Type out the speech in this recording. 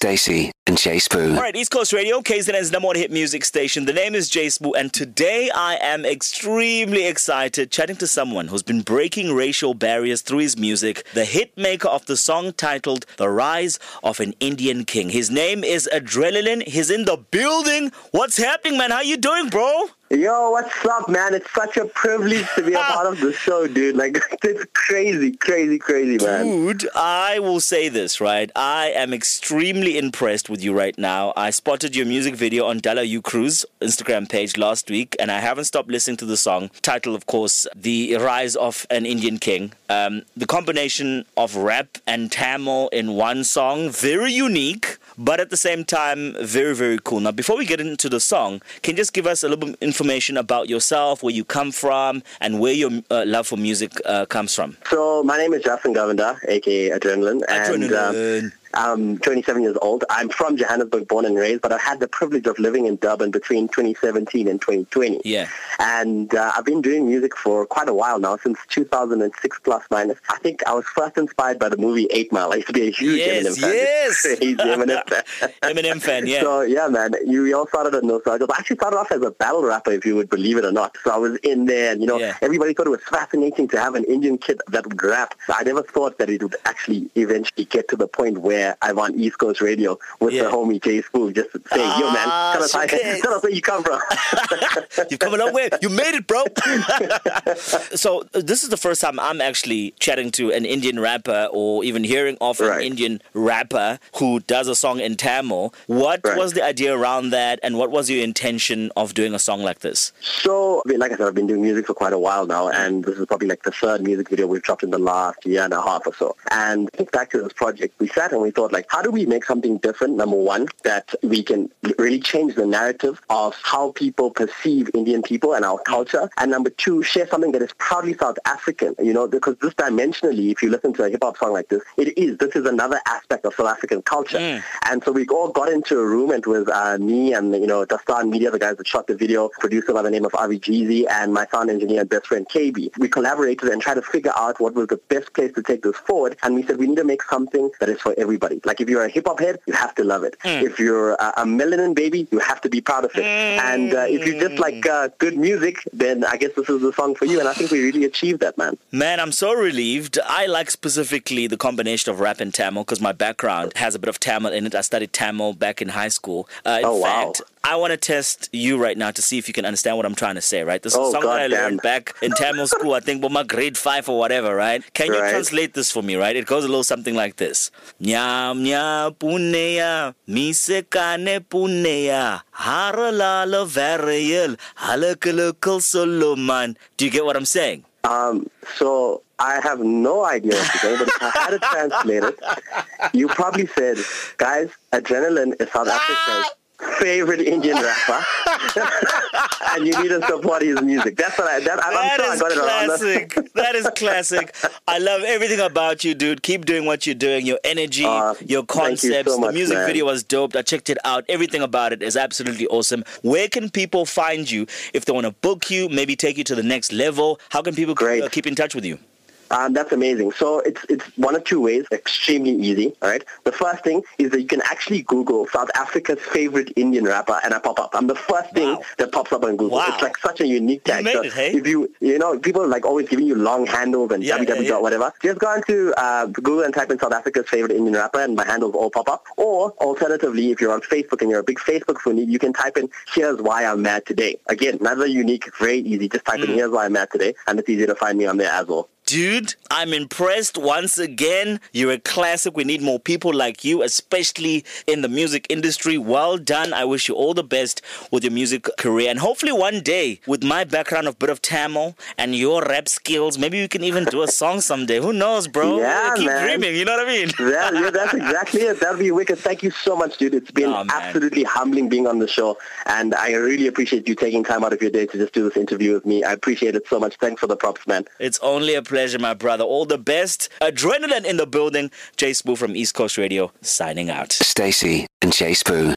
Stacey and Jay Spoo. All right, East Coast Radio, KZN's number one hit music station. The name is Jay Spoo, and today I am extremely excited chatting to someone who's been breaking racial barriers through his music, the hit maker of the song titled The Rise of an Indian King. His name is Adrenaline. He's in the building. What's happening, man? How you doing, bro? Yo, what's up, man? It's such a privilege to be a part of the show, dude. Like, it's crazy, man. Dude, I will say this, right? I am extremely impressed with you right now. I spotted your music video on Dala U Cruise Instagram page last week, and I haven't stopped listening to the song. Title, of course, The Rise of an Indian King. The combination of rap and Tamil in one song, very unique, but at the same time, very, very cool. Now, before we get into the song, can you just give us a little bit information about yourself, where you come from, and where your love for music comes from? So, my name is Justin Govender, a.k.a. Adrenaline. Adrenaline. I'm 27 years old. I'm from Johannesburg, born and raised, but I had the privilege of living in Durban between 2017 and 2020. Yeah. And I've been doing music for quite a while now, since 2006 plus minus. I think I was first inspired by the movie 8 Mile. I used to be a huge Eminem fan. Yes, Crazy Eminem fan. Eminem fan, yeah. So, yeah, man, we all started at Nostalgia. I actually started off as a battle rapper, if you would believe it or not. So I was in there, and, everybody thought it was fascinating to have an Indian kid that would rap. I never thought that it would actually eventually get to the point where I'm on East Coast Radio with the homie Jay Spoo, just to say, yo, man, tell us where you come from. You've come a long way. You made it, bro. So this is the first time I'm actually chatting to an Indian rapper, or even hearing of an Indian rapper who does a song in Tamil. What was the idea around that, and what was your intention of doing a song like this? So, like I said, I've been doing music for quite a while now, and this is probably like the third music video we've dropped in the last year and a half or so. And I think back to this project, we sat and we thought, like, how do we make something different, number one, that we can really change the narrative of how people perceive Indian people and our culture, and number two, share something that is proudly South African, because this dimensionally, if you listen to a hip-hop song like this is another aspect of South African culture. And so we all got into a room, and it was me and, Dastan Media, the guys that shot the video, producer by the name of Avi Jeezy, and my sound engineer and best friend KB. We collaborated and tried to figure out what was the best place to take this forward, and we said we need to make something that is for everybody. Like, if you're a hip-hop head, you have to love it. If you're a melanin baby, you have to be proud of it. And if you just like good music, then I guess this is the song for you, and I think we really achieved that, man. Man, I'm so relieved. I like specifically the combination of rap and Tamil, because my background has a bit of Tamil in it. I studied Tamil back in high school. In fact, I want to test you right now to see if you can understand what I'm trying to say, right? This is a song that I learned back in Tamil school, I think, my grade 5 or whatever, right? Can you translate this for me, right? It goes a little something like this. Nyam nya puneya, misekane puneya, haralala varial, halakalakal soloman. Do you get what I'm saying? So I have no idea what to say, but if I had to translate it, you probably said, guys, Adrenaline is South Africa's favorite Indian rapper, and you need to support his music. That's what I'm sure I got it around. That is classic. I love everything about you, dude. Keep doing what you're doing. Your energy, your concepts. So much, the music man. video was dope. I checked it out. Everything about it is absolutely awesome. Where can people find you if they want to book you, maybe take you to the next level? How can people keep in touch with you? That's amazing. So it's one of two ways, extremely easy, all right? The first thing is that you can actually Google South Africa's favorite Indian rapper, and I pop up. I'm the first thing that pops up on Google. Wow. It's like such a unique tag. You made it, hey? If people are like always giving you long handles and www. whatever, just go into Google and type in South Africa's favorite Indian rapper, and my handles all pop up. Or alternatively, if you're on Facebook and you're a big Facebook funny, you can type in "Here's Why I'm Mad Today." Again, another unique, very easy. Just type in "Here's Why I'm Mad Today," and it's easy to find me on there as well. Dude, I'm impressed once again. You're a classic. We need more people like you, especially in the music industry. Well done. I wish you all the best with your music career. And hopefully one day, with my background of bit of Tamil and your rap skills, maybe we can even do a song someday. Who knows, bro? Yeah, Keep man. dreaming, you know what I mean? Yeah, that's exactly it. That'll be wicked. Thank you so much, dude. It's been absolutely humbling being on the show. And I really appreciate you taking time out of your day to just do this interview with me. I appreciate it so much. Thanks for the props, man. It's only a pleasure, my brother. All the best. Adrenaline in the building. Jay Spoo from East Coast Radio signing out. Stacey and Jay Spoo.